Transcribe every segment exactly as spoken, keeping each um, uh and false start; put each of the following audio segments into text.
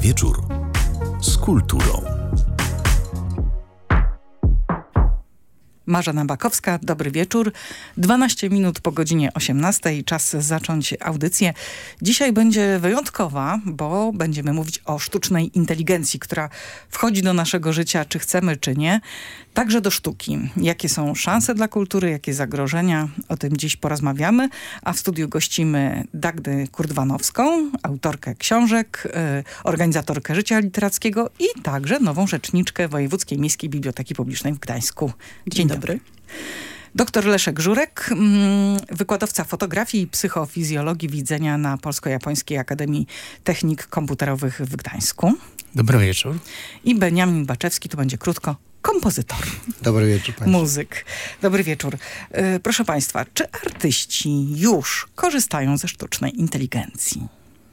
wieczór z kulturą. Marzena Bakowska, dobry wieczór. dwanaście minut po godzinie osiemnastej, czas zacząć audycję. Dzisiaj będzie wyjątkowa, bo będziemy mówić o sztucznej inteligencji, która wchodzi do naszego życia, czy chcemy, czy nie. Także do sztuki. Jakie są szanse dla kultury, jakie zagrożenia? O tym dziś porozmawiamy. A w studiu gościmy Dagdę Kurdwanowską, autorkę książek, yy, organizatorkę Życia Literackiego i także nową rzeczniczkę Wojewódzkiej Miejskiej Biblioteki Publicznej w Gdańsku. Dzień dobry. Dobry. Doktor Leszek Żurek, wykładowca fotografii i psychofizjologii widzenia na Polsko-Japońskiej Akademii Technik Komputerowych w Gdańsku. Dobry wieczór. I Beniamin Baczewski, tu będzie krótko, kompozytor. Dobry wieczór państwu. Muzyk. Dobry wieczór. Yy, proszę państwa, czy artyści już korzystają ze sztucznej inteligencji?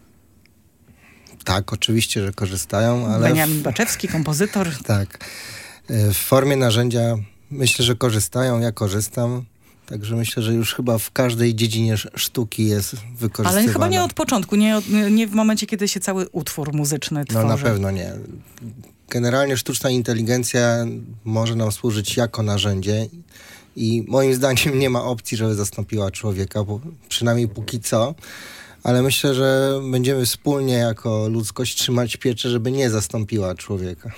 Tak, oczywiście, że korzystają, ale... Beniamin w... Baczewski, kompozytor. Tak. W formie narzędzia myślę, że korzystają, ja korzystam. Także myślę, że już chyba w każdej dziedzinie sztuki jest wykorzystywana. Ale chyba nie od początku, nie, od, nie w momencie, kiedy się cały utwór muzyczny tworzy. No na pewno nie. Generalnie sztuczna inteligencja może nam służyć jako narzędzie i moim zdaniem nie ma opcji, żeby zastąpiła człowieka, bo przynajmniej póki co. Ale myślę, że będziemy wspólnie jako ludzkość trzymać pieczę, żeby nie zastąpiła człowieka.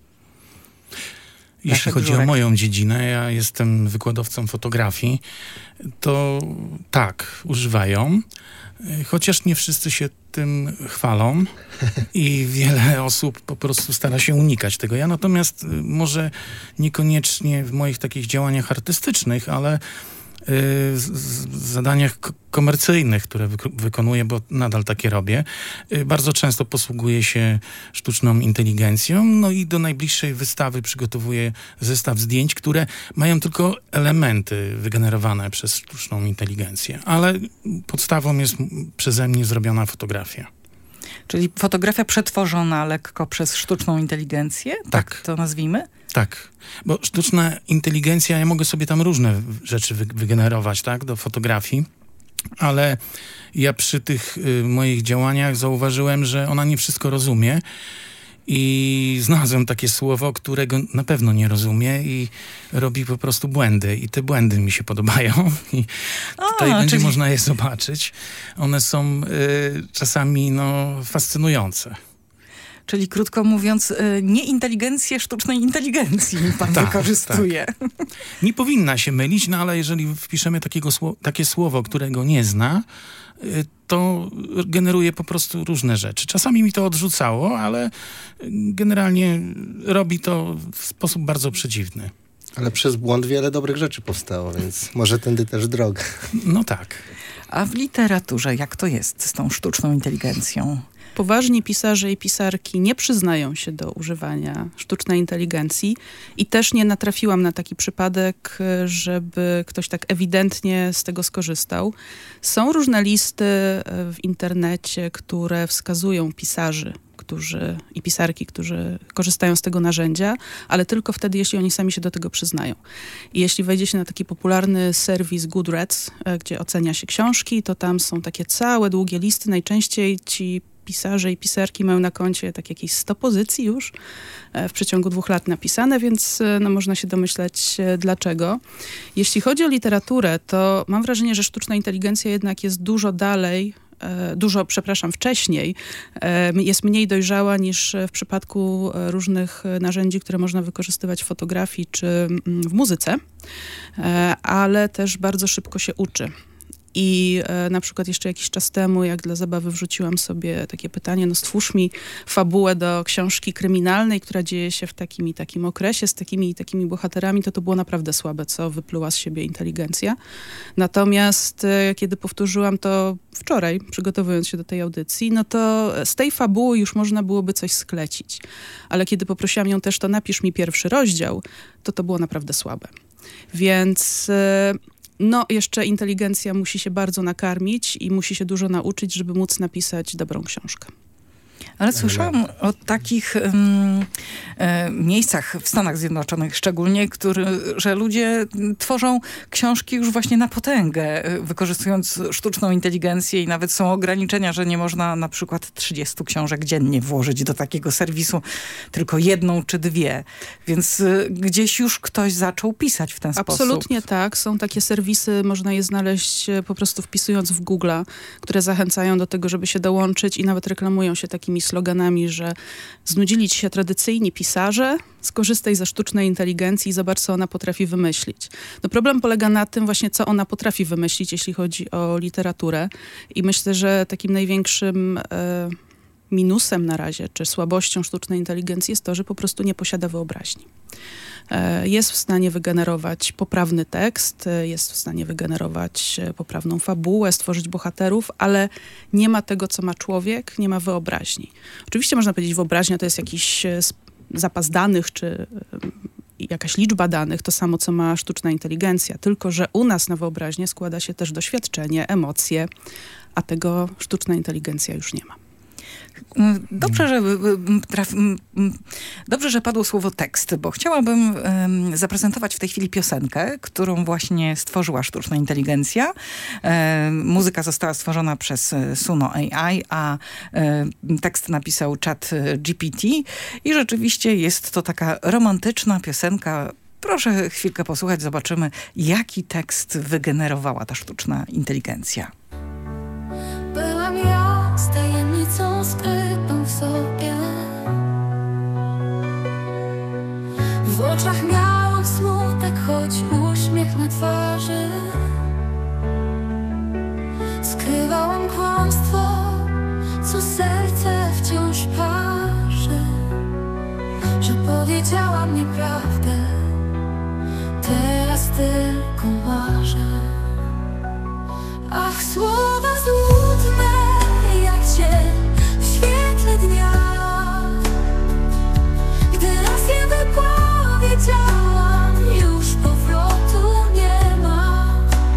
Jeśli chodzi o moją dziedzinę, ja jestem wykładowcą fotografii, to tak, używają, chociaż nie wszyscy się tym chwalą i wiele osób po prostu stara się unikać tego. Ja natomiast może niekoniecznie w moich takich działaniach artystycznych, ale w zadaniach komercyjnych, które wyk- wykonuję, bo nadal takie robię, bardzo często posługuję się sztuczną inteligencją, no i do najbliższej wystawy przygotowuję zestaw zdjęć, które mają tylko elementy wygenerowane przez sztuczną inteligencję, ale podstawą jest przeze mnie zrobiona fotografia. Czyli fotografia przetworzona lekko przez sztuczną inteligencję? Tak, tak to nazwijmy? Tak, bo sztuczna inteligencja, ja mogę sobie tam różne rzeczy wy- wygenerować, tak, do fotografii, ale ja przy tych y, moich działaniach zauważyłem, że ona nie wszystko rozumie i znalazłem takie słowo, którego na pewno nie rozumie i robi po prostu błędy i te błędy mi się podobają i tutaj A, będzie czyli... można je zobaczyć. One są y, czasami no, fascynujące. Czyli krótko mówiąc, nie inteligencję sztucznej inteligencji pan tak, wykorzystuje. Tak. Nie powinna się mylić, no ale jeżeli wpiszemy takiego sło- takie słowo, którego nie zna, to generuje po prostu różne rzeczy. Czasami mi to odrzucało, ale generalnie robi to w sposób bardzo przedziwny. Ale przez błąd wiele dobrych rzeczy powstało, więc może tędy też droga. No tak. A w literaturze jak to jest z tą sztuczną inteligencją? Poważni pisarze i pisarki nie przyznają się do używania sztucznej inteligencji i też nie natrafiłam na taki przypadek, żeby ktoś tak ewidentnie z tego skorzystał. Są różne listy w internecie, które wskazują pisarzy, którzy i pisarki, którzy korzystają z tego narzędzia, ale tylko wtedy, jeśli oni sami się do tego przyznają. I jeśli wejdzie się na taki popularny serwis Goodreads, gdzie ocenia się książki, to tam są takie całe długie listy. Najczęściej ci pisarze i pisarki mają na koncie tak jakieś sto pozycji już w przeciągu dwóch lat napisane, więc no, można się domyśleć dlaczego. Jeśli chodzi o literaturę, to mam wrażenie, że sztuczna inteligencja jednak jest dużo dalej, dużo, przepraszam, wcześniej, jest mniej dojrzała niż w przypadku różnych narzędzi, które można wykorzystywać w fotografii czy w muzyce, ale też bardzo szybko się uczy. I e, na przykład jeszcze jakiś czas temu, jak dla zabawy wrzuciłam sobie takie pytanie, no stwórz mi fabułę do książki kryminalnej, która dzieje się w takim i takim okresie, z takimi i takimi bohaterami, to to było naprawdę słabe, co wypluła z siebie inteligencja. Natomiast e, kiedy powtórzyłam to wczoraj, przygotowując się do tej audycji, no to z tej fabuły już można byłoby coś sklecić. Ale kiedy poprosiłam ją też, to napisz mi pierwszy rozdział, to to było naprawdę słabe. Więc... E, No, jeszcze inteligencja musi się bardzo nakarmić i musi się dużo nauczyć, żeby móc napisać dobrą książkę. Ale słyszałam o takich um, e, miejscach w Stanach Zjednoczonych szczególnie, który, że ludzie tworzą książki już właśnie na potęgę, wykorzystując sztuczną inteligencję i nawet są ograniczenia, że nie można na przykład trzydzieści książek dziennie włożyć do takiego serwisu, tylko jedną czy dwie. Więc y, gdzieś już ktoś zaczął pisać w ten sposób. Absolutnie tak. Są takie serwisy, można je znaleźć po prostu wpisując w Google'a, które zachęcają do tego, żeby się dołączyć i nawet reklamują się takimi sloganami, że znudzili ci się tradycyjni pisarze, skorzystaj ze sztucznej inteligencji i zobacz, co ona potrafi wymyślić. No problem polega na tym właśnie, co ona potrafi wymyślić, jeśli chodzi o literaturę. I myślę, że takim największym e, minusem na razie, czy słabością sztucznej inteligencji jest to, że po prostu nie posiada wyobraźni. E, jest w stanie wygenerować poprawny tekst, e, jest w stanie wygenerować e, poprawną fabułę, stworzyć bohaterów, ale nie ma tego, co ma człowiek, nie ma wyobraźni. Oczywiście można powiedzieć, wyobraźnia to jest jakiś e, zapas danych, czy e, jakaś liczba danych, to samo, co ma sztuczna inteligencja. Tylko że u nas na wyobraźnię składa się też doświadczenie, emocje, a tego sztuczna inteligencja już nie ma. Dobrze, że, traf, dobrze, że padło słowo tekst, bo chciałabym um, zaprezentować w tej chwili piosenkę, którą właśnie stworzyła sztuczna inteligencja. Um, muzyka została stworzona przez Suno A I, a um, tekst napisał Chat G P T i rzeczywiście jest to taka romantyczna piosenka. Proszę chwilkę posłuchać, zobaczymy, jaki tekst wygenerowała ta sztuczna inteligencja. Byłam ja z tajemnicą skrytą w sobie. W oczach miałam smutek, choć uśmiech na twarzy. Skrywałam kłamstwo, co serce wciąż parzy. Że powiedziałam nieprawdę, teraz tylko marzę. Ach, słowa złudne jak cień w świetle dnia. Gdy raz je wypowiedziałam, już powrotu nie ma.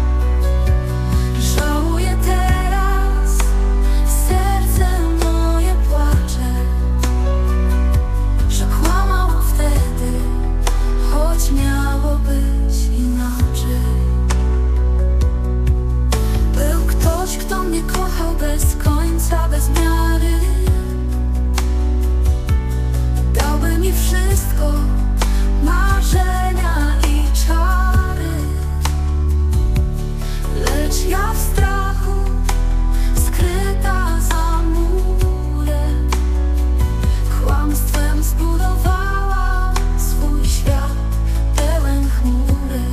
Żałuję teraz, serce moje płacze, że kłamałam wtedy, choć miało być inaczej. Ktoś, kto mnie kochał bez końca, bez miary, dałby mi wszystko, marzenia i czary. Lecz ja w strachu, skryta za murem, kłamstwem zbudowałam swój świat pełen chmury.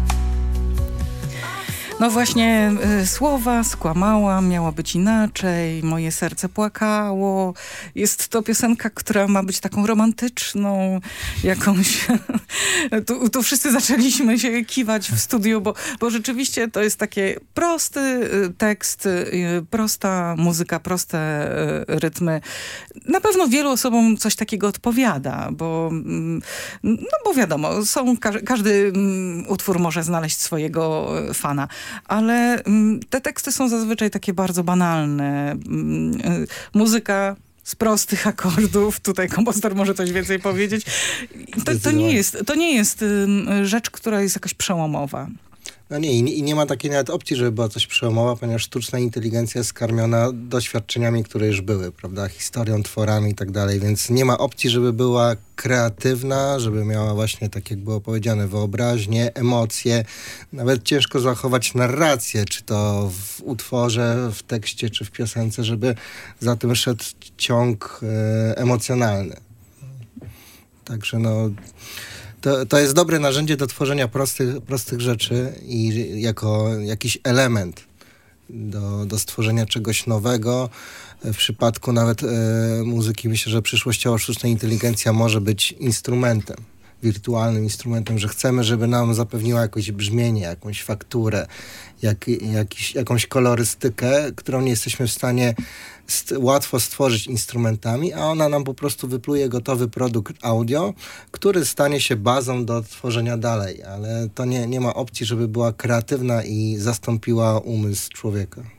No właśnie, y, słowa skłamałam, miało być inaczej, moje serce płakało. Jest to piosenka, która ma być taką romantyczną, jakąś... tu, tu wszyscy zaczęliśmy się kiwać w studiu, bo, bo rzeczywiście to jest taki prosty y, tekst, y, prosta muzyka, proste y, rytmy. Na pewno wielu osobom coś takiego odpowiada, bo, y, no bo wiadomo, są, ka każdy y, utwór może znaleźć swojego y, fana. Ale mm, te teksty są zazwyczaj takie bardzo banalne. Mm, y, muzyka z prostych akordów. Tutaj kompozytor może coś więcej powiedzieć. To, to nie jest, to nie jest y, rzecz, która jest jakaś przełomowa. No nie, i nie ma takiej nawet opcji, żeby była coś przełomowa, ponieważ sztuczna inteligencja jest skarmiona doświadczeniami, które już były, prawda, historią, tworami i tak dalej, więc nie ma opcji, żeby była kreatywna, żeby miała właśnie, tak jak było powiedziane, wyobraźnię, emocje. Nawet ciężko zachować narrację, czy to w utworze, w tekście, czy w piosence, żeby za tym szedł ciąg e, emocjonalny. Także no... To, to jest dobre narzędzie do tworzenia prostych, prostych rzeczy i jako jakiś element do, do stworzenia czegoś nowego. W przypadku nawet e, muzyki myślę, że przyszłościowo sztuczna inteligencja może być instrumentem, wirtualnym instrumentem, że chcemy, żeby nam zapewniła jakieś brzmienie, jakąś fakturę, jak, jakiś, jakąś kolorystykę, którą nie jesteśmy w stanie st- łatwo stworzyć instrumentami, a ona nam po prostu wypluje gotowy produkt audio, który stanie się bazą do tworzenia dalej, ale to nie, nie ma opcji, żeby była kreatywna i zastąpiła umysł człowieka.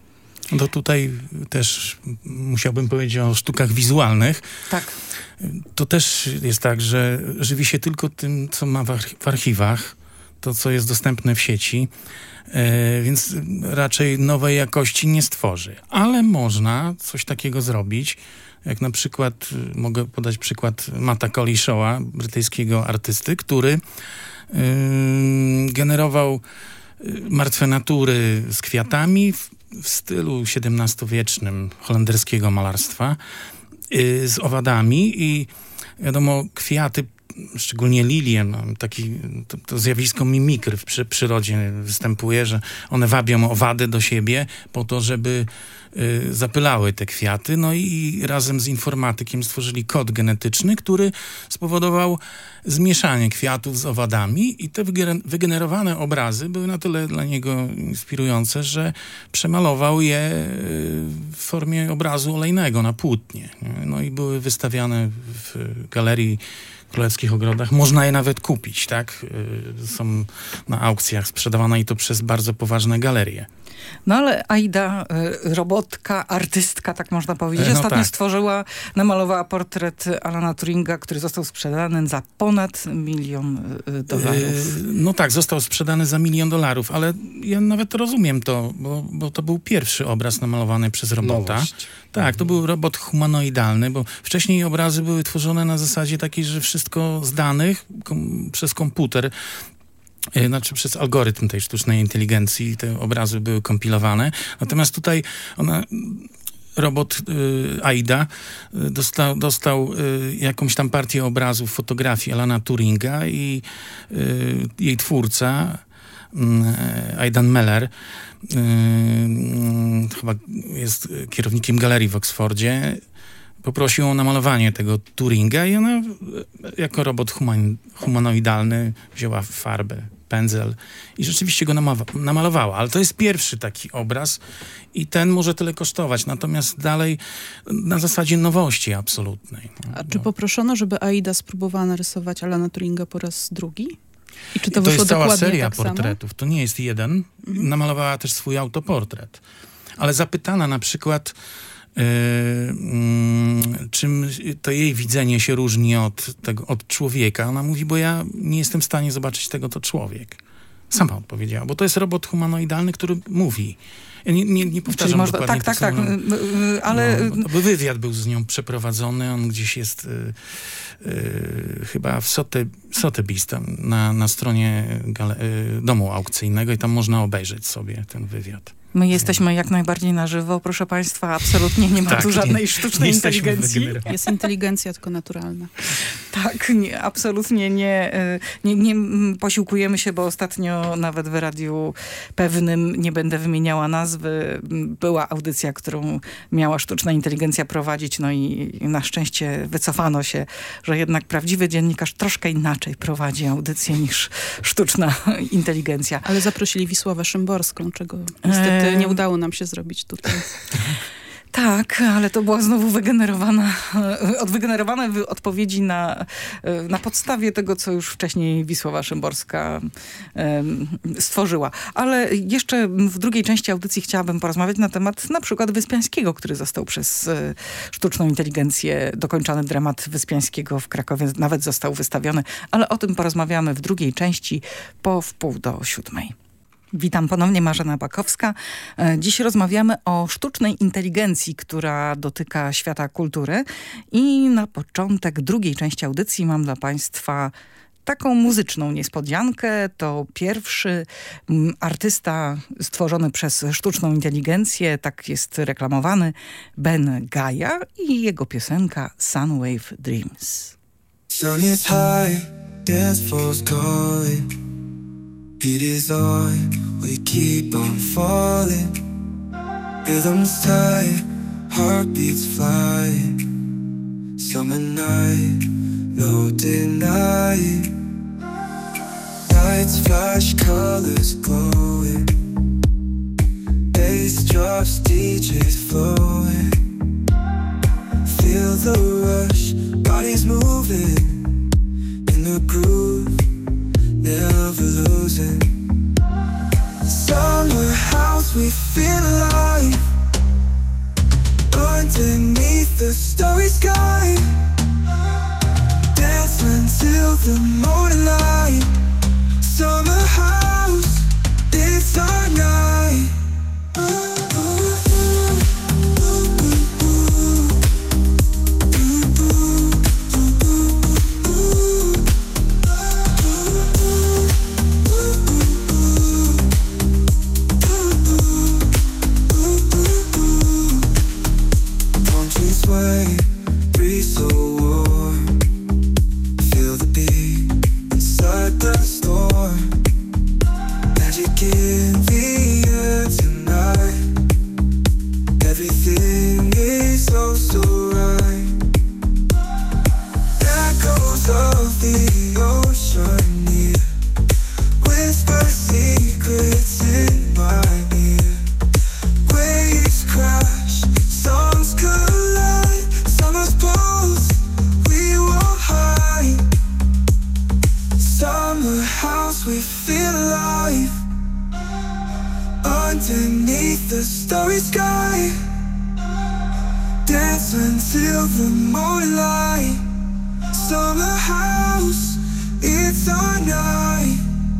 No tutaj też musiałbym powiedzieć o sztukach wizualnych. Tak. To też jest tak, że żywi się tylko tym, co ma w, arch- w archiwach, to, co jest dostępne w sieci, e, więc raczej nowej jakości nie stworzy. Ale można coś takiego zrobić, jak na przykład, mogę podać przykład Matta Collishawa, brytyjskiego artysty, który y, generował martwe natury z kwiatami w, w stylu siedemnastowiecznym holenderskiego malarstwa, y, z owadami i wiadomo, kwiaty, szczególnie lilie, no, taki, to, to zjawisko mimikry w przy, przyrodzie występuje, że one wabią owady do siebie po to, żeby y, zapylały te kwiaty. No i, i razem z informatykiem stworzyli kod genetyczny, który spowodował zmieszanie kwiatów z owadami i te wygener- wygenerowane obrazy były na tyle dla niego inspirujące, że przemalował je y, w formie obrazu olejnego na płótnie. Nie? No i były wystawiane w galerii w Królewskich Ogrodach. Można je nawet kupić, tak? Y, są na aukcjach sprzedawane i to przez bardzo poważne galerie. No ale Aida, y, robotka, artystka, tak można powiedzieć, No ostatnio tak. stworzyła, namalowała portret Alana Turinga, który został sprzedany za ponad milion y, dolarów. Y, no tak, został sprzedany za milion dolarów, ale ja nawet rozumiem to, bo, bo to był pierwszy obraz namalowany przez robota. Nowość. Tak, to był robot humanoidalny, bo wcześniej obrazy były tworzone na zasadzie takiej, że wszystko z danych kom, przez komputer, y, znaczy przez algorytm tej sztucznej inteligencji te obrazy były kompilowane. Natomiast tutaj ona... Robot y, Aida y, dostał, dostał y, jakąś tam partię obrazów, fotografii Alana Turinga i y, jej twórca y, Aidan Meller y, y, chyba jest kierownikiem galerii w Oksfordzie, poprosił o namalowanie tego Turinga i ona y, jako robot human, humanoidalny wzięła farbę, pędzel i rzeczywiście go namawa- namalowała. Ale to jest pierwszy taki obraz i ten może tyle kosztować. Natomiast dalej na zasadzie nowości absolutnej. A czy poproszono, żeby Aida spróbowała narysować Alana Turinga po raz drugi? I czy to, to wyszło jest cała dokładnie seria tak samo? portretów. To nie jest jeden. Mhm. Namalowała też swój autoportret. Ale zapytana na przykład Yy, yy, czym to jej widzenie się różni od, tego, od człowieka. Ona mówi, bo ja nie jestem w stanie zobaczyć tego, to człowiek. Sama odpowiedziała, bo to jest robot humanoidalny, który mówi. Ja nie, nie, nie powtarzam Czyli można, dokładnie tak, tak, to, tak, no, y, y, ale... No, bo wywiad był z nią przeprowadzony, on gdzieś jest y, y, chyba w Sote, Sotheby's, tam na, na stronie gale, y, domu aukcyjnego i tam można obejrzeć sobie ten wywiad. My jesteśmy jak najbardziej na żywo, proszę państwa, absolutnie nie ma Tak, tu żadnej nie- sztucznej nie jesteśmy inteligencji. wygenerowani. Jest inteligencja tylko naturalna. Tak, nie, absolutnie nie, y, nie, nie mm, posiłkujemy się, bo ostatnio nawet w radiu pewnym, nie będę wymieniała nazwy, m, była audycja, którą miała sztuczna inteligencja prowadzić, no i, i na szczęście wycofano się, że jednak prawdziwy dziennikarz troszkę inaczej prowadzi audycję niż sztuczna inteligencja. Ale zaprosili Wisławę Szymborską, czego niestety nie udało nam się zrobić tutaj. Tak, ale to była znowu wygenerowana, odwygenerowane wy- odpowiedzi na, na podstawie tego, co już wcześniej Wisława Szymborska em, stworzyła. Ale jeszcze w drugiej części audycji chciałabym porozmawiać na temat na przykład Wyspiańskiego, który został przez e, sztuczną inteligencję dokończony dramat Wyspiańskiego w Krakowie. Nawet został wystawiony, ale o tym porozmawiamy w drugiej części po wpół do siódmej. Witam ponownie, Marzena Bakowska. E, Dziś rozmawiamy o sztucznej inteligencji, która dotyka świata kultury. I na początek drugiej części audycji mam dla Państwa taką muzyczną niespodziankę. To pierwszy mm, artysta stworzony przez sztuczną inteligencję, tak jest reklamowany, Ben Gaia i jego piosenka Sunwave Dreams. Sun is high, dance floor's calling. It is on, we keep on falling. Rhythms tight, heartbeats flying. Summer night, no denying. Lights flash, colors glowing. Bass drops, D Js flowing. Feel the rush, bodies moving in the groove. Never losing. Summer house, we feel alive. Underneath the starry sky, dance until the morning light. Summer house, it's our night. Sway, breeze so warm. Feel the beat inside the storm. Magic in the air tonight. Everything is oh so right. Echoes of the ocean near. Whisper secrets in my ear. Waves crash, songs collide. Summer's pulse, we won't hide. Summer house, we feel alive. Underneath the starry sky, dance until the morning light. Summer house, it's our night.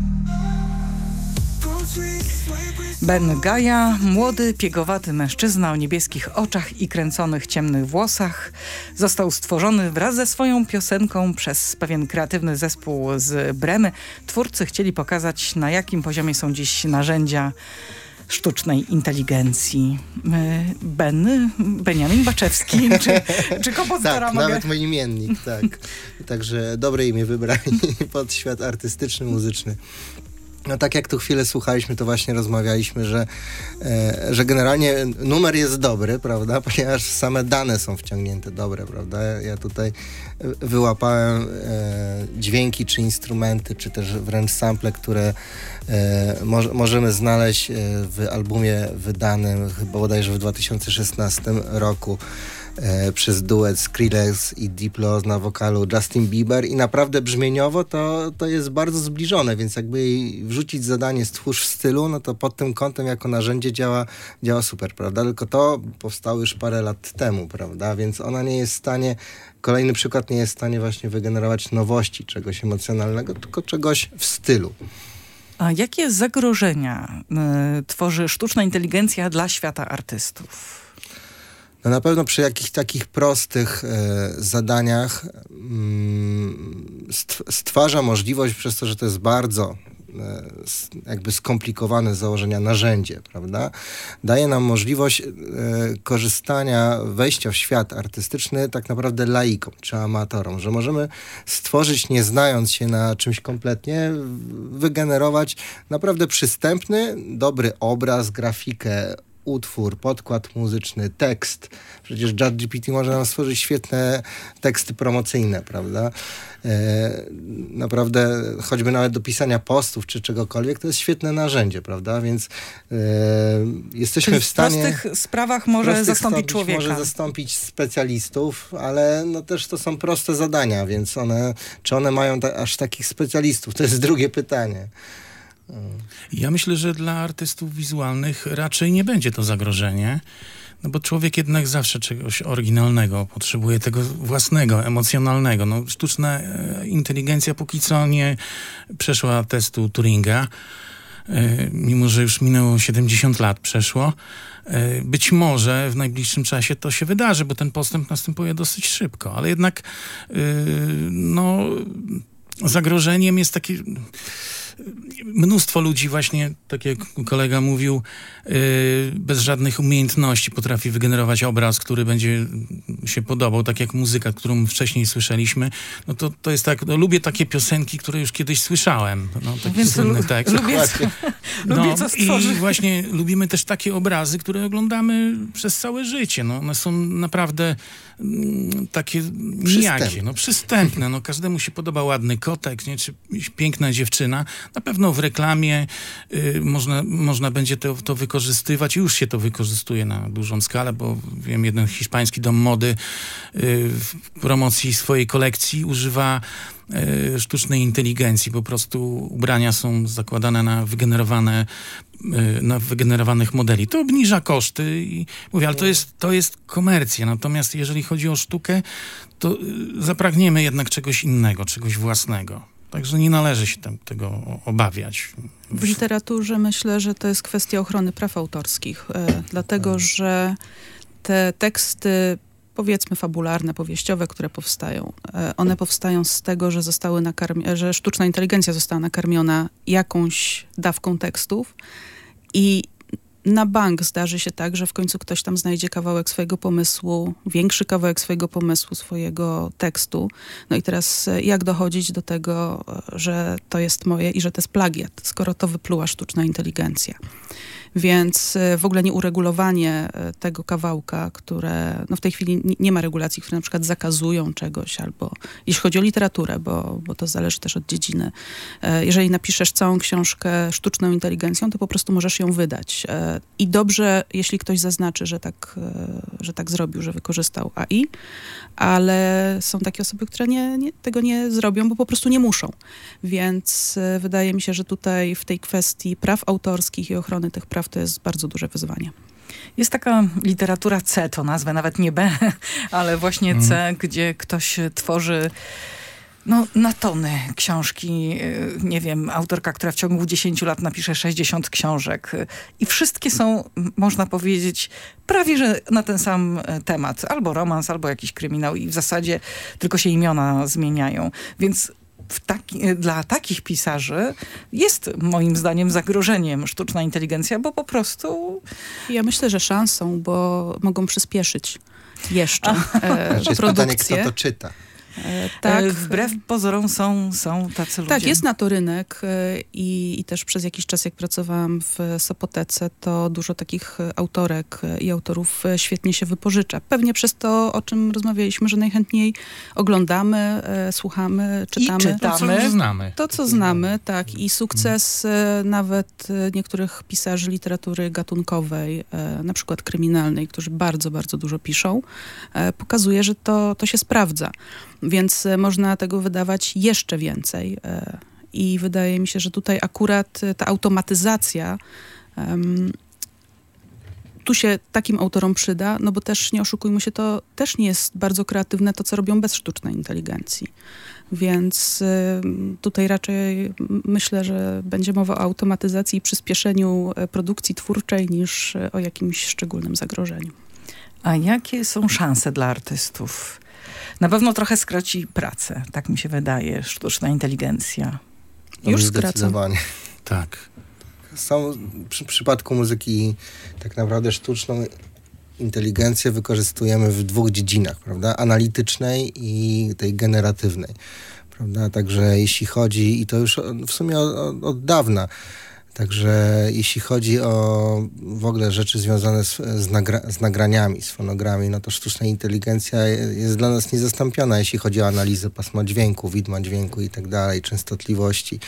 Ben Gaja, młody, piegowaty mężczyzna o niebieskich oczach i kręconych ciemnych włosach, został stworzony wraz ze swoją piosenką przez pewien kreatywny zespół z Bremy. Twórcy chcieli pokazać, na jakim poziomie są dziś narzędzia sztucznej inteligencji. Ben, Beniamin Baczewski, czy, czy kompozytora tak, mogę? nawet mój imiennik, tak. Także dobre imię wybrali pod świat artystyczny, muzyczny. No tak jak tu chwilę słuchaliśmy, to właśnie rozmawialiśmy, że, e, że generalnie numer jest dobry, prawda, ponieważ same dane są wciągnięte dobre, prawda. Ja tutaj wyłapałem e, dźwięki czy instrumenty, czy też wręcz sample, które e, mo możemy znaleźć w albumie wydanym chyba bodajże w dwa tysiące szesnastym roku. E, przez duet Skrillex i Diplo na wokalu Justin Bieber i naprawdę brzmieniowo to, to jest bardzo zbliżone, więc jakby jej wrzucić zadanie stwórz w stylu, no to pod tym kątem jako narzędzie działa, działa super, prawda? Tylko to powstało już parę lat temu, prawda? Więc ona nie jest w stanie, kolejny przykład, nie jest w stanie właśnie wygenerować nowości, czegoś emocjonalnego, tylko czegoś w stylu. A jakie zagrożenia y, tworzy sztuczna inteligencja dla świata artystów? No na pewno przy jakichś takich prostych e, zadaniach mm, stwarza możliwość, przez to, że to jest bardzo e, jakby skomplikowane z założenia narzędzie, prawda? Daje nam możliwość e, korzystania, wejścia w świat artystyczny tak naprawdę laikom czy amatorom, że możemy stworzyć, nie znając się na czymś kompletnie, wygenerować naprawdę przystępny, dobry obraz, grafikę, utwór, podkład muzyczny, tekst. Przecież ChatGPT może nam stworzyć świetne teksty promocyjne, prawda? E, naprawdę, choćby nawet do pisania postów czy czegokolwiek, to jest świetne narzędzie, prawda? Więc e, jesteśmy Czyli w stanie... w prostych sprawach może prostych zastąpić stopnić, człowieka. Może zastąpić specjalistów, ale no też to są proste zadania, więc one, czy one mają ta, aż takich specjalistów? To jest drugie pytanie. Ja myślę, że dla artystów wizualnych raczej nie będzie to zagrożenie, no bo człowiek jednak zawsze czegoś oryginalnego potrzebuje, tego własnego, emocjonalnego. No, sztuczna inteligencja póki co nie przeszła testu Turinga, mimo że już minęło siedemdziesiąt lat przeszło. Być może w najbliższym czasie to się wydarzy, bo ten postęp następuje dosyć szybko, ale jednak no, zagrożeniem jest takie... Mnóstwo ludzi właśnie, tak jak kolega mówił, yy, bez żadnych umiejętności potrafi wygenerować obraz, który będzie się podobał, tak jak muzyka, którą wcześniej słyszeliśmy. No to, to jest tak, no, lubię takie piosenki, które już kiedyś słyszałem. No, taki Więc słynny lu- tekst. lubię, No, lubię co stworzy. i właśnie lubimy też takie obrazy, które oglądamy przez całe życie. No, one są naprawdę mm, takie nijakie, no, przystępne. No, każdemu się podoba ładny kotek, nie, czy piękna dziewczyna, Na pewno w reklamie y, można, można będzie to, to wykorzystywać. Już się to wykorzystuje na dużą skalę, bo wiem, jeden hiszpański dom mody y, w promocji swojej kolekcji używa y, sztucznej inteligencji. Po prostu ubrania są zakładane na wygenerowane y, na wygenerowanych modeli. To obniża koszty i mówię, ale to jest, to jest komercja. Natomiast jeżeli chodzi o sztukę, to y, zapragniemy jednak czegoś innego, czegoś własnego. Także nie należy się tam, tego obawiać. W literaturze myślę, że to jest kwestia ochrony praw autorskich, e, dlatego że te teksty, powiedzmy fabularne, powieściowe, które powstają, e, one powstają z tego, że zostały nakarmi- że sztuczna inteligencja została nakarmiona jakąś dawką tekstów i na bank zdarzy się tak, że w końcu ktoś tam znajdzie kawałek swojego pomysłu, większy kawałek swojego pomysłu, swojego tekstu. No i teraz jak dochodzić do tego, że to jest moje i że to jest plagiat, skoro to wypluła sztuczna inteligencja. Więc w ogóle nieuregulowanie tego kawałka, które no w tej chwili nie ma regulacji, które na przykład zakazują czegoś, albo jeśli chodzi o literaturę, bo, bo to zależy też od dziedziny. Jeżeli napiszesz całą książkę sztuczną inteligencją, to po prostu możesz ją wydać. I dobrze, jeśli ktoś zaznaczy, że tak, że tak zrobił, że wykorzystał A I, ale są takie osoby, które nie, nie, tego nie zrobią, bo po prostu nie muszą. Więc wydaje mi się, że tutaj w tej kwestii praw autorskich i ochrony tych praw to jest bardzo duże wyzwanie. Jest taka literatura C, to nazwę nawet nie B, ale właśnie mm. C, gdzie ktoś tworzy no, na tony książki. Nie wiem, autorka, która w ciągu dziesięciu lat napisze sześćdziesiąt książek i wszystkie są, można powiedzieć, prawie że na ten sam temat. Albo romans, albo jakiś kryminał i w zasadzie tylko się imiona zmieniają. Więc W taki, dla takich pisarzy jest moim zdaniem zagrożeniem sztuczna inteligencja, bo po prostu... Ja myślę, że szansą, bo mogą przyspieszyć jeszcze e, znaczy jest produkcję. pytanie, kto to czyta. E, tak. Wbrew pozorom są, są tacy ludzie. Tak, jest na to rynek e, i, i też przez jakiś czas, jak pracowałam w Sopotece, to dużo takich autorek i autorów świetnie się wypożycza. Pewnie przez to, o czym rozmawialiśmy, że najchętniej oglądamy, e, słuchamy, czytamy. I czytamy. To, co znamy. To, co znamy, tak. I sukces e, nawet e, niektórych pisarzy literatury gatunkowej, e, na przykład kryminalnej, którzy bardzo, bardzo dużo piszą, e, pokazuje, że to, to się sprawdza. Więc można tego wydawać jeszcze więcej. I wydaje mi się, że tutaj akurat ta automatyzacja um, tu się takim autorom przyda, no bo też nie oszukujmy się, to też nie jest bardzo kreatywne to, co robią bez sztucznej inteligencji. Więc y, tutaj raczej myślę, że będzie mowa o automatyzacji i przyspieszeniu produkcji twórczej niż o jakimś szczególnym zagrożeniu. A jakie są szanse dla artystów? Na pewno trochę skroci pracę, tak mi się wydaje, sztuczna inteligencja. No Już zdecydowanie. Tak. Są, przy przypadku muzyki tak naprawdę sztuczną inteligencję wykorzystujemy w dwóch dziedzinach, prawda? Analitycznej i tej generatywnej, prawda? Także jeśli chodzi, i to już w sumie od, od dawna, także jeśli chodzi o w ogóle rzeczy związane z, z, nagra z nagraniami, z fonogramami, no to sztuczna inteligencja jest dla nas niezastąpiona, jeśli chodzi o analizę pasma dźwięku, widma dźwięku i tak dalej, częstotliwości.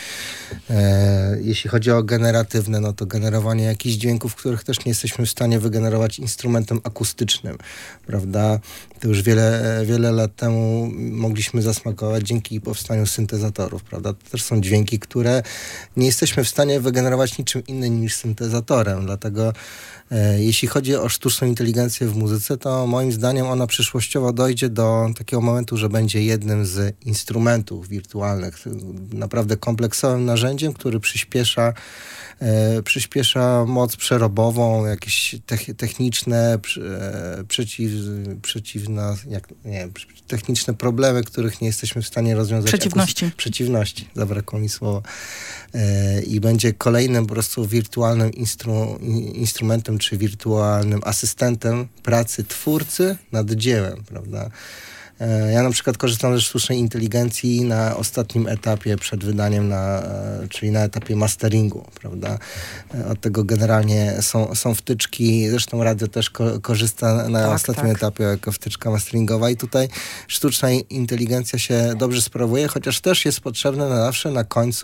E, jeśli chodzi o generatywne, no to generowanie jakichś dźwięków, których też nie jesteśmy w stanie wygenerować instrumentem akustycznym, prawda? To już wiele, wiele lat temu mogliśmy zasmakować dzięki powstaniu syntezatorów, prawda? To też są dźwięki, które nie jesteśmy w stanie wygenerować niczym innym niż syntezatorem. Dlatego e, jeśli chodzi o sztuczną inteligencję w muzyce, to moim zdaniem ona przyszłościowo dojdzie do takiego momentu, że będzie jednym z instrumentów wirtualnych, naprawdę kompleksowym narzędziem, który przyspiesza E, przyspiesza moc przerobową, jakieś te- techniczne e, przeciw, przeciwna, jak, nie, techniczne problemy, których nie jesteśmy w stanie rozwiązać. Przeciwności. Akus- przeciwności, zabrakło mi słowa. E, I będzie kolejnym po prostu wirtualnym instru- instrumentem, czy wirtualnym asystentem pracy twórcy nad dziełem, prawda? Ja na przykład korzystam ze sztucznej inteligencji na ostatnim etapie przed wydaniem, na, czyli na etapie masteringu, prawda? Od tego generalnie są, są wtyczki, zresztą radio też ko- korzysta na tak, ostatnim tak. etapie jako wtyczka masteringowa i tutaj sztuczna inteligencja się dobrze sprawuje, chociaż też jest potrzebne na zawsze na końcu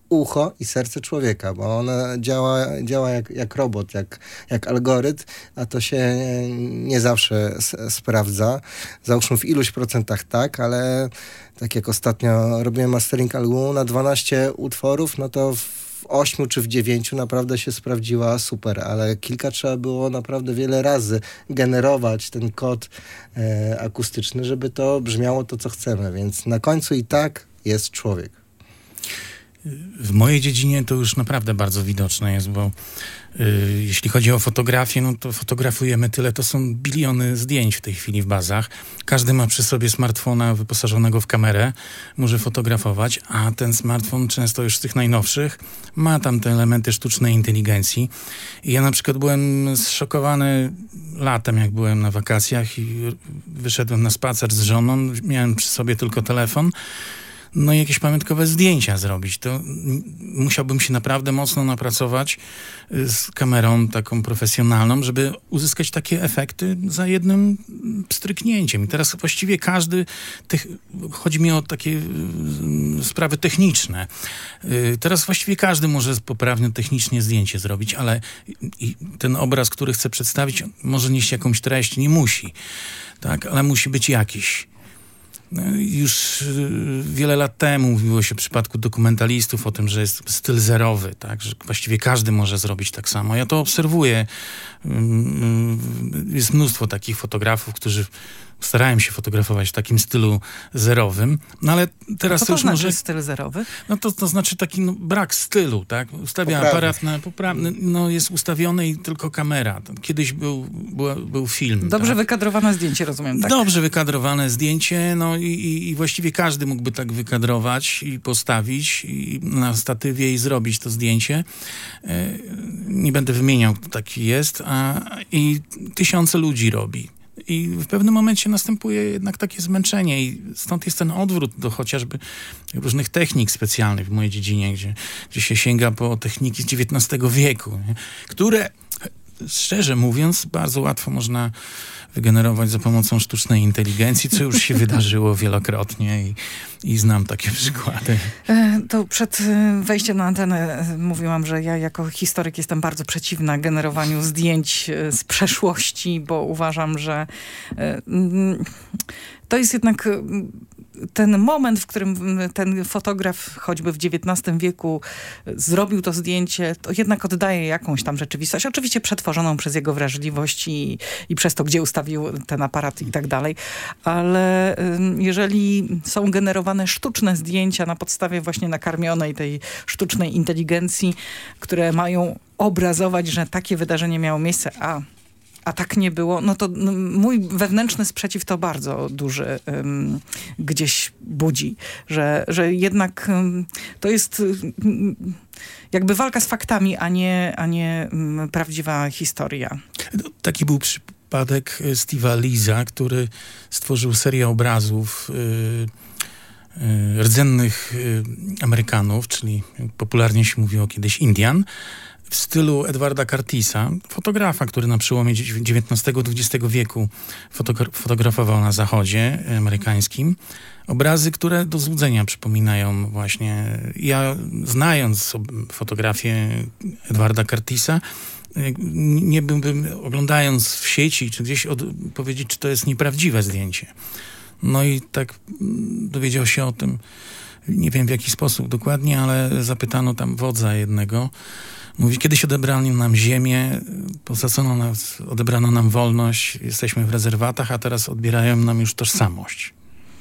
ucho i serce człowieka, bo ona działa, działa jak, jak robot, jak, jak algorytm, a to się nie zawsze s- sprawdza. Załóżmy w iluś procentach tak, ale tak jak ostatnio robiłem mastering albumu na dwanaście utworów, no to w ośmiu czy w dziewięciu naprawdę się sprawdziła super, ale kilka trzeba było naprawdę wiele razy generować ten kod e, akustyczny, żeby to brzmiało to, co chcemy, więc na końcu i tak jest człowiek. W mojej dziedzinie to już naprawdę bardzo widoczne jest, bo y, jeśli chodzi o fotografię, no to fotografujemy tyle, to są biliony zdjęć w tej chwili w bazach. Każdy ma przy sobie smartfona wyposażonego w kamerę, może fotografować, a ten smartfon często już z tych najnowszych ma tam te elementy sztucznej inteligencji. I ja na przykład byłem zszokowany latem, jak byłem na wakacjach i wyszedłem na spacer z żoną, miałem przy sobie tylko telefon, no i jakieś pamiątkowe zdjęcia zrobić. To musiałbym się naprawdę mocno napracować z kamerą taką profesjonalną, żeby uzyskać takie efekty za jednym pstryknięciem. I teraz właściwie każdy, tych, chodzi mi o takie y, sprawy techniczne. Y, teraz właściwie każdy może poprawnie technicznie zdjęcie zrobić, ale i ten obraz, który chce przedstawić, może nieść jakąś treść, nie musi. Tak? Ale musi być jakiś. Już wiele lat temu mówiło się w przypadku dokumentalistów o tym, że jest styl zerowy, tak? Że właściwie każdy może zrobić tak samo. Ja to obserwuję. Jest mnóstwo takich fotografów, którzy starałem się fotografować w takim stylu zerowym, no ale teraz Co to to już znaczy może... styl zerowy? No to, to znaczy taki no, brak stylu, tak? Ustawia Poprawny. aparat na poprawny, no jest ustawiony i tylko kamera. Kiedyś był, był, był film. Dobrze tak? wykadrowane zdjęcie, rozumiem, tak? Dobrze wykadrowane zdjęcie, no i, i, i właściwie każdy mógłby tak wykadrować i postawić i na statywie i zrobić to zdjęcie. E, nie będę wymieniał, kto taki jest, a i tysiące ludzi robi. I w pewnym momencie następuje jednak takie zmęczenie i stąd jest ten odwrót do chociażby różnych technik specjalnych w mojej dziedzinie, gdzie, gdzie się sięga po techniki z dziewiętnastego wieku, nie? Które, szczerze mówiąc, bardzo łatwo można wygenerować za pomocą sztucznej inteligencji, co już się wydarzyło wielokrotnie i, i znam takie przykłady. E, To przed e, wejściem na antenę e, mówiłam, że ja jako historyk jestem bardzo przeciwna generowaniu zdjęć e, z przeszłości, bo uważam, że e, mm, to jest jednak e, ten moment, w którym ten fotograf choćby w dziewiętnastym wieku zrobił to zdjęcie, to jednak oddaje jakąś tam rzeczywistość. Oczywiście przetworzoną przez jego wrażliwość i, i przez to, gdzie ustawił ten aparat i tak dalej. Ale ym, jeżeli są generowane sztuczne zdjęcia na podstawie właśnie nakarmionej tej sztucznej inteligencji, które mają obrazować, że takie wydarzenie miało miejsce, a a tak nie było, no to no, mój wewnętrzny sprzeciw to bardzo duży um, gdzieś budzi, że, że jednak um, to jest um, jakby walka z faktami, a nie, a nie um, prawdziwa historia. Taki był przypadek Steve'a Leesa, który stworzył serię obrazów yy, yy, rdzennych yy, Amerykanów, czyli popularnie się mówiło kiedyś Indian, w stylu Edwarda Curtisa, fotografa, który na przełomie dziewiętnastego i dwudziestego wieku fotogra- fotografował na zachodzie amerykańskim. Obrazy, które do złudzenia przypominają właśnie... Ja, znając fotografię Edwarda Curtisa, nie byłbym, oglądając w sieci, czy gdzieś od, powiedzieć, czy to jest nieprawdziwe zdjęcie. No i tak dowiedział się o tym, nie wiem w jaki sposób dokładnie, ale zapytano tam wodza jednego. Mówi, kiedyś odebrano nam ziemię, posacono nas, odebrano nam wolność, jesteśmy w rezerwatach, a teraz odbierają nam już tożsamość.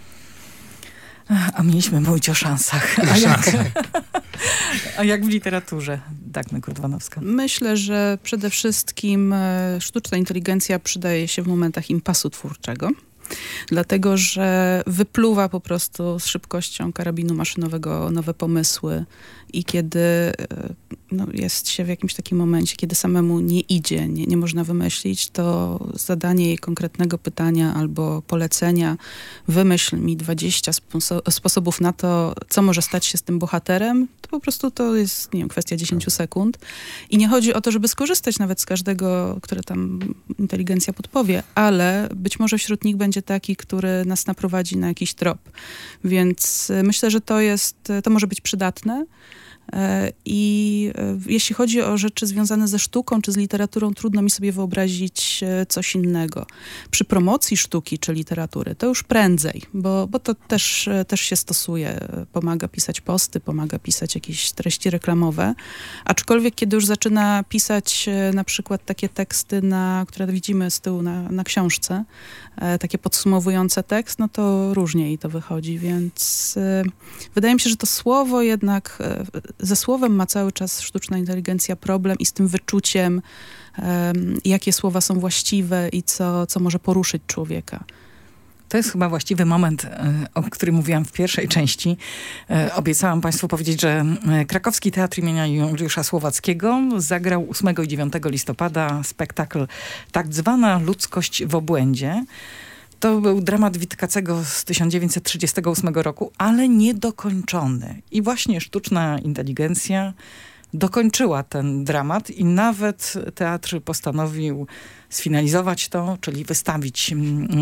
A mieliśmy mówić o szansach. A jak, a jak w literaturze? Dagmara Kurdwanowska. Myślę, że przede wszystkim e, sztuczna inteligencja przydaje się w momentach impasu twórczego. Dlatego, że wypluwa po prostu z szybkością karabinu maszynowego nowe pomysły i kiedy no, jest się w jakimś takim momencie, kiedy samemu nie idzie, nie, nie można wymyślić, to zadanie jej konkretnego pytania albo polecenia, wymyśl mi dwadzieścia spo- sposobów na to, co może stać się z tym bohaterem, to po prostu to jest, nie wiem, kwestia dziesięciu sekund. I nie chodzi o to, żeby skorzystać nawet z każdego, które tam inteligencja podpowie, ale być może wśród nich będzie taki, który nas naprowadzi na jakiś trop. Więc myślę, że to jest, to może być przydatne. I jeśli chodzi o rzeczy związane ze sztuką czy z literaturą, trudno mi sobie wyobrazić coś innego. Przy promocji sztuki czy literatury to już prędzej, bo, bo to też, też się stosuje. Pomaga pisać posty, pomaga pisać jakieś treści reklamowe. Aczkolwiek kiedy już zaczyna pisać na przykład takie teksty, na, które widzimy z tyłu na, na książce, takie podsumowujące tekst, no to różnie to wychodzi, więc wydaje mi się, że to słowo jednak, ze słowem ma cały czas sztuczna inteligencja problem i z tym wyczuciem, um, jakie słowa są właściwe i co, co może poruszyć człowieka. To jest chyba właściwy moment, o którym mówiłam w pierwszej części. Obiecałam państwu powiedzieć, że Krakowski Teatr imienia Juliusza Słowackiego zagrał ósmego i dziewiątego listopada spektakl Tak zwana ludzkość w obłędzie. To był dramat Witkacego z tysiąc dziewięćset trzydziestego ósmego roku, ale niedokończony. I właśnie sztuczna inteligencja dokończyła ten dramat i nawet teatr postanowił sfinalizować to, czyli wystawić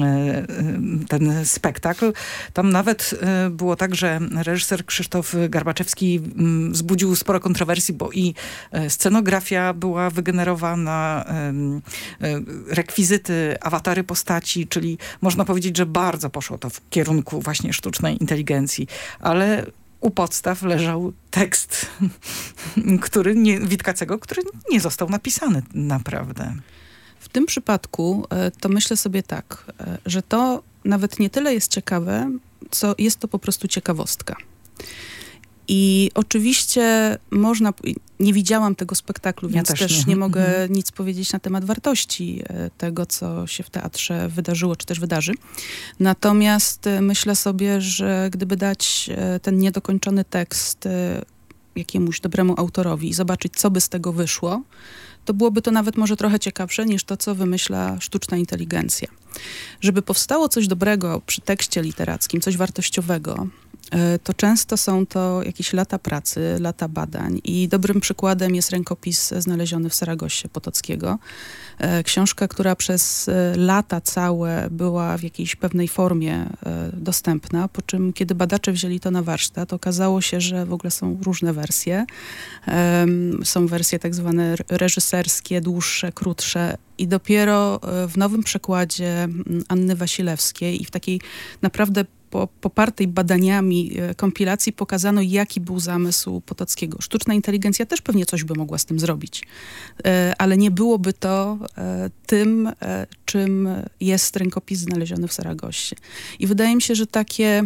ten spektakl. Tam nawet było tak, że reżyser Krzysztof Garbaczewski wzbudził sporo kontrowersji, bo i scenografia była wygenerowana, rekwizyty, awatary postaci, czyli można powiedzieć, że bardzo poszło to w kierunku właśnie sztucznej inteligencji, ale u podstaw leżał tekst, który nie, Witkacego, który nie został napisany naprawdę. W tym przypadku to myślę sobie tak, że to nawet nie tyle jest ciekawe, co jest to po prostu ciekawostka. I oczywiście można, nie widziałam tego spektaklu, ja więc też, też nie, nie mogę mhm. nic powiedzieć na temat wartości tego, co się w teatrze wydarzyło, czy też wydarzy. Natomiast myślę sobie, że gdyby dać ten niedokończony tekst jakiemuś dobremu autorowi i zobaczyć, co by z tego wyszło, to byłoby to nawet może trochę ciekawsze niż to, co wymyśla sztuczna inteligencja. Żeby powstało coś dobrego przy tekście literackim, coś wartościowego, to często są to jakieś lata pracy, lata badań i dobrym przykładem jest rękopis znaleziony w Saragossie Potockiego. Książka, która przez lata całe była w jakiejś pewnej formie dostępna, po czym kiedy badacze wzięli to na warsztat, okazało się, że w ogóle są różne wersje. Są wersje tak zwane reżyserskie, dłuższe, krótsze i dopiero w nowym przekładzie Anny Wasilewskiej i w takiej naprawdę Po, popartej badaniami kompilacji pokazano, jaki był zamysł Potockiego. Sztuczna inteligencja też pewnie coś by mogła z tym zrobić, ale nie byłoby to tym, czym jest rękopis znaleziony w Saragossie. I wydaje mi się, że takie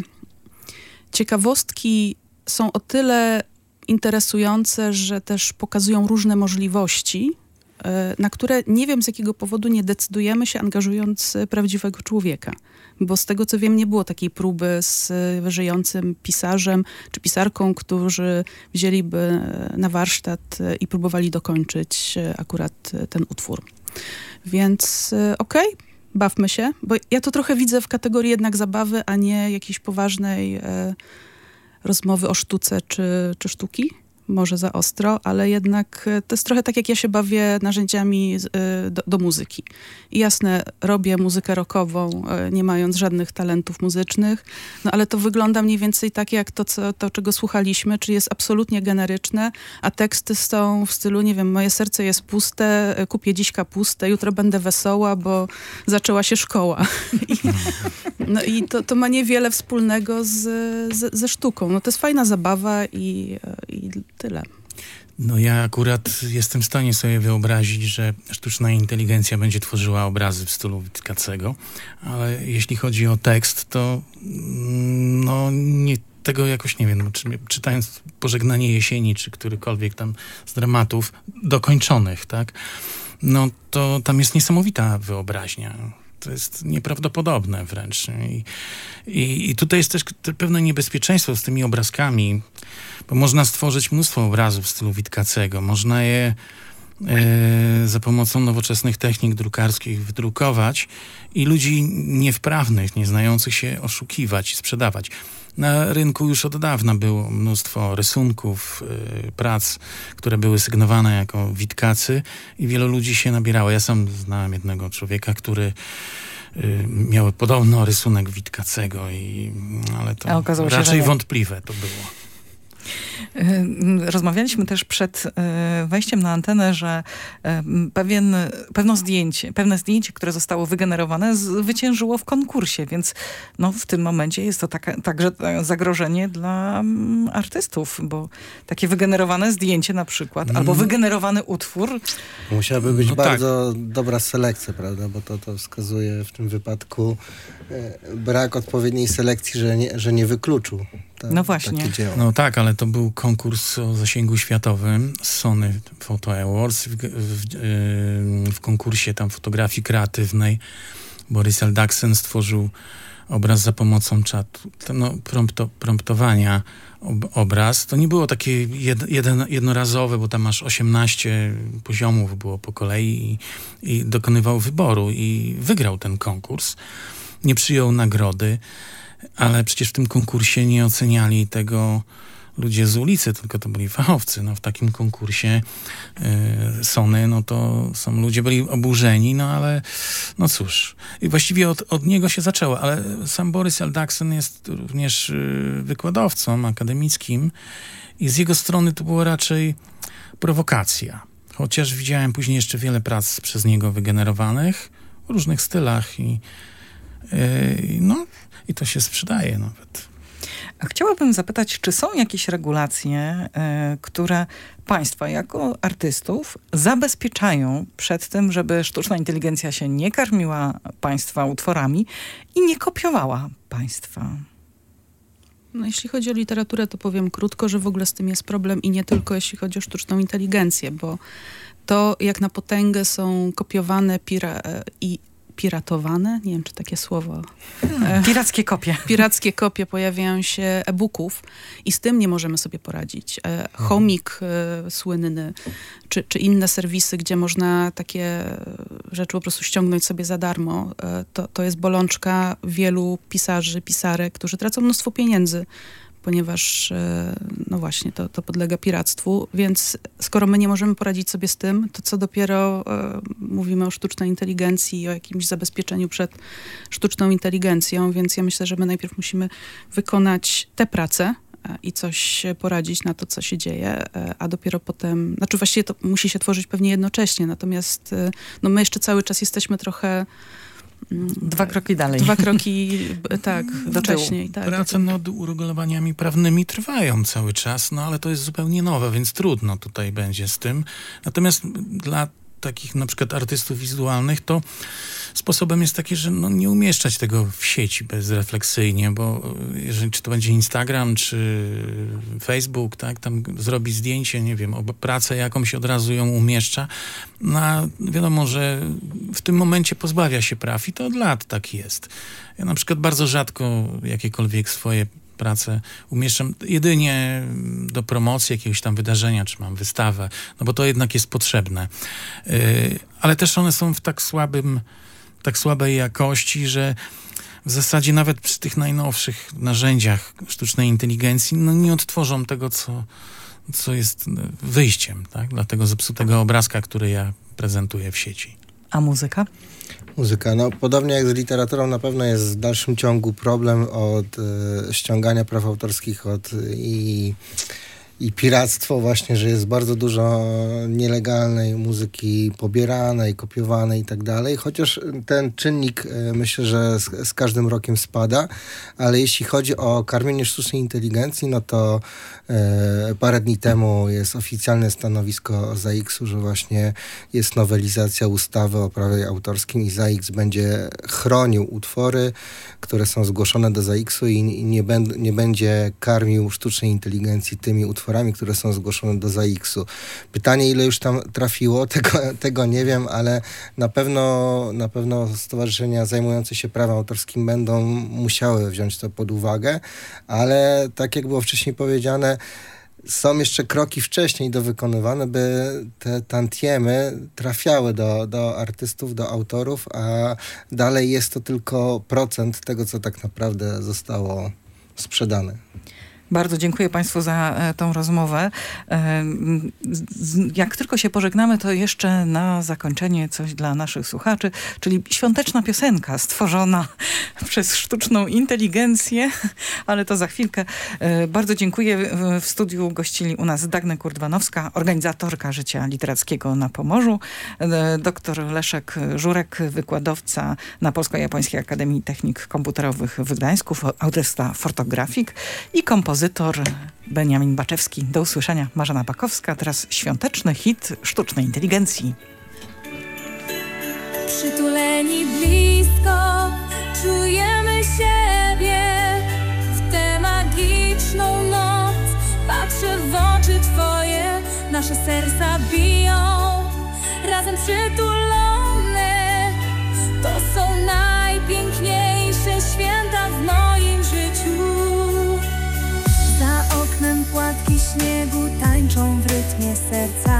ciekawostki są o tyle interesujące, że też pokazują różne możliwości, na które nie wiem z jakiego powodu nie decydujemy się, angażując prawdziwego człowieka. Bo z tego co wiem, nie było takiej próby z żyjącym pisarzem czy pisarką, którzy wzięliby na warsztat i próbowali dokończyć akurat ten utwór. Więc okej, okay, bawmy się, bo ja to trochę widzę w kategorii jednak zabawy, a nie jakiejś poważnej e, rozmowy o sztuce czy, czy sztuki. Może za ostro, ale jednak to jest trochę tak, jak ja się bawię narzędziami do, do muzyki. I jasne, robię muzykę rockową, nie mając żadnych talentów muzycznych, no ale to wygląda mniej więcej tak, jak to, co, to, czego słuchaliśmy, czyli jest absolutnie generyczne, a teksty są w stylu, nie wiem, moje serce jest puste, kupię dziś kapustę, jutro będę wesoła, bo zaczęła się szkoła. I, no i to, to ma niewiele wspólnego z, z, ze sztuką. No to jest fajna zabawa i, i tyle. No ja akurat jestem w stanie sobie wyobrazić, że sztuczna inteligencja będzie tworzyła obrazy w stylu Witkacego, ale jeśli chodzi o tekst, to no nie, tego jakoś nie wiem, czy, czytając Pożegnanie jesieni, czy którykolwiek tam z dramatów dokończonych, tak, no to tam jest niesamowita wyobraźnia. To jest nieprawdopodobne wręcz. I, i, I tutaj jest też pewne niebezpieczeństwo z tymi obrazkami, bo można stworzyć mnóstwo obrazów w stylu Witkacego. Można je e, za pomocą nowoczesnych technik drukarskich wydrukować i ludzi niewprawnych, nieznających się oszukiwać i sprzedawać. Na rynku już od dawna było mnóstwo rysunków, y, prac, które były sygnowane jako Witkacy i wielu ludzi się nabierało. Ja sam znałem jednego człowieka, który y, miał podobno rysunek Witkacego, i, ale to raczej się, wątpliwe to było. Rozmawialiśmy też przed wejściem na antenę, że pewien, pewno zdjęcie, pewne zdjęcie, które zostało wygenerowane, zwyciężyło w konkursie, więc no, w tym momencie jest to taka, także zagrożenie dla artystów, bo takie wygenerowane zdjęcie na przykład, mm. albo wygenerowany utwór. Musiałaby być no bardzo tak. dobra selekcja, prawda, bo to, to wskazuje w tym wypadku e, brak odpowiedniej selekcji, że nie, że nie wykluczył. Ta, no właśnie. No tak, ale to był konkurs o zasięgu światowym Sony Photo Awards w, w, w konkursie tam fotografii kreatywnej. Boris Eldagsen stworzył obraz za pomocą czatu, no, prompto, promptowania ob, obraz. To nie było takie jed, jeden, jednorazowe, bo tam masz osiemnaście poziomów było po kolei i, i dokonywał wyboru i wygrał ten konkurs. Nie przyjął nagrody, ale przecież w tym konkursie nie oceniali tego ludzie z ulicy, tylko to byli fachowcy. No, w takim konkursie y, Sony, no to są ludzie byli oburzeni, no ale no cóż. I właściwie od, od niego się zaczęło, ale sam Boris Eldagsen jest również y, wykładowcą akademickim i z jego strony to była raczej prowokacja. Chociaż widziałem później jeszcze wiele prac przez niego wygenerowanych w różnych stylach i y, no i to się sprzedaje nawet. A chciałabym zapytać, czy są jakieś regulacje, y, które państwa jako artystów zabezpieczają przed tym, żeby sztuczna inteligencja się nie karmiła państwa utworami i nie kopiowała państwa? No, jeśli chodzi o literaturę, to powiem krótko, że w ogóle z tym jest problem i nie tylko jeśli chodzi o sztuczną inteligencję, bo to jak na potęgę są kopiowane pira- i piratowane, nie wiem, czy takie słowo. Hmm, pirackie kopie. Pirackie kopie pojawiają się e-booków i z tym nie możemy sobie poradzić. Chomik e, słynny, czy, czy inne serwisy, gdzie można takie rzeczy po prostu ściągnąć sobie za darmo, e, to, to jest bolączka wielu pisarzy, pisarek, którzy tracą mnóstwo pieniędzy, ponieważ no właśnie, to, to podlega piractwu, więc skoro my nie możemy poradzić sobie z tym, to co dopiero e, mówimy o sztucznej inteligencji i o jakimś zabezpieczeniu przed sztuczną inteligencją, więc ja myślę, że my najpierw musimy wykonać tę pracę e, i coś poradzić na to, co się dzieje, e, a dopiero potem, znaczy właściwie to musi się tworzyć pewnie jednocześnie, natomiast e, no my jeszcze cały czas jesteśmy trochę Dwa kroki dalej. Dwa kroki, tak, do wcześniej. Tak, Prace nad uregulowaniami prawnymi trwają cały czas, no ale to jest zupełnie nowe, więc trudno tutaj będzie z tym. Natomiast dla takich na przykład artystów wizualnych, to sposobem jest taki, że no nie umieszczać tego w sieci bezrefleksyjnie, bo jeżeli czy to będzie Instagram, czy Facebook, tak, tam zrobi zdjęcie, nie wiem, pracę jakąś od razu ją umieszcza, no a wiadomo, że w tym momencie pozbawia się praw i to od lat tak jest. Ja na przykład bardzo rzadko jakiekolwiek swoje pracę umieszczam jedynie do promocji jakiegoś tam wydarzenia, czy mam wystawę, no bo to jednak jest potrzebne. Yy, ale też one są w tak słabym, tak słabej jakości, że w zasadzie nawet przy tych najnowszych narzędziach sztucznej inteligencji, no nie odtworzą tego, co, co jest wyjściem, tak? Dla tego zepsutego obrazka, który ja prezentuję w sieci. A muzyka? Muzyka, no podobnie jak z literaturą na pewno jest w dalszym ciągu problem od y, ściągania praw autorskich od i, i piractwo właśnie, że jest bardzo dużo nielegalnej muzyki pobieranej, kopiowanej i tak dalej, chociaż ten czynnik y, myślę, że z, z każdym rokiem spada, ale jeśli chodzi o karmienie sztucznej inteligencji, no to y, parę dni temu jest oficjalne stanowisko ZAIKS-u, że właśnie jest nowelizacja ustawy o prawie autorskim i ZAIKS będzie chronił utwory, które są zgłoszone do ZAIKS-u i nie, będ, nie będzie karmił sztucznej inteligencji tymi utworami, które są zgłoszone do ZAIKS-u. Pytanie, ile już tam trafiło, tego, tego nie wiem, ale na pewno, na pewno stowarzyszenia zajmujące się prawem autorskim będą musiały wziąć to pod uwagę, ale tak jak było wcześniej powiedziane, są jeszcze kroki wcześniej do wykonywane, by te tantiemy trafiały do, do artystów, do autorów, a dalej jest to tylko procent tego, co tak naprawdę zostało sprzedane. Bardzo dziękuję Państwu za e, tą rozmowę. E, z, jak tylko się pożegnamy, to jeszcze na zakończenie coś dla naszych słuchaczy, czyli świąteczna piosenka stworzona przez sztuczną inteligencję, ale to za chwilkę. E, bardzo dziękuję. W, w studiu gościli u nas Dagne Kurdwanowska, organizatorka Życia Literackiego na Pomorzu, e, doktor Leszek Żurek, wykładowca na Polsko-Japońskiej Akademii Technik Komputerowych w Gdańsku, audysta fotografik i kompozytor Beniamin Baczewski. Do usłyszenia. Marzena Bakowska. Teraz świąteczny hit sztucznej inteligencji. Przytuleni blisko, czujemy siebie w tę magiczną noc. Patrzę w oczy Twoje, nasze serca biją, razem przytulone. To są najpiękniejsze święta w moim życiu. Za oknem płatki śniegu tańczą w rytmie serca.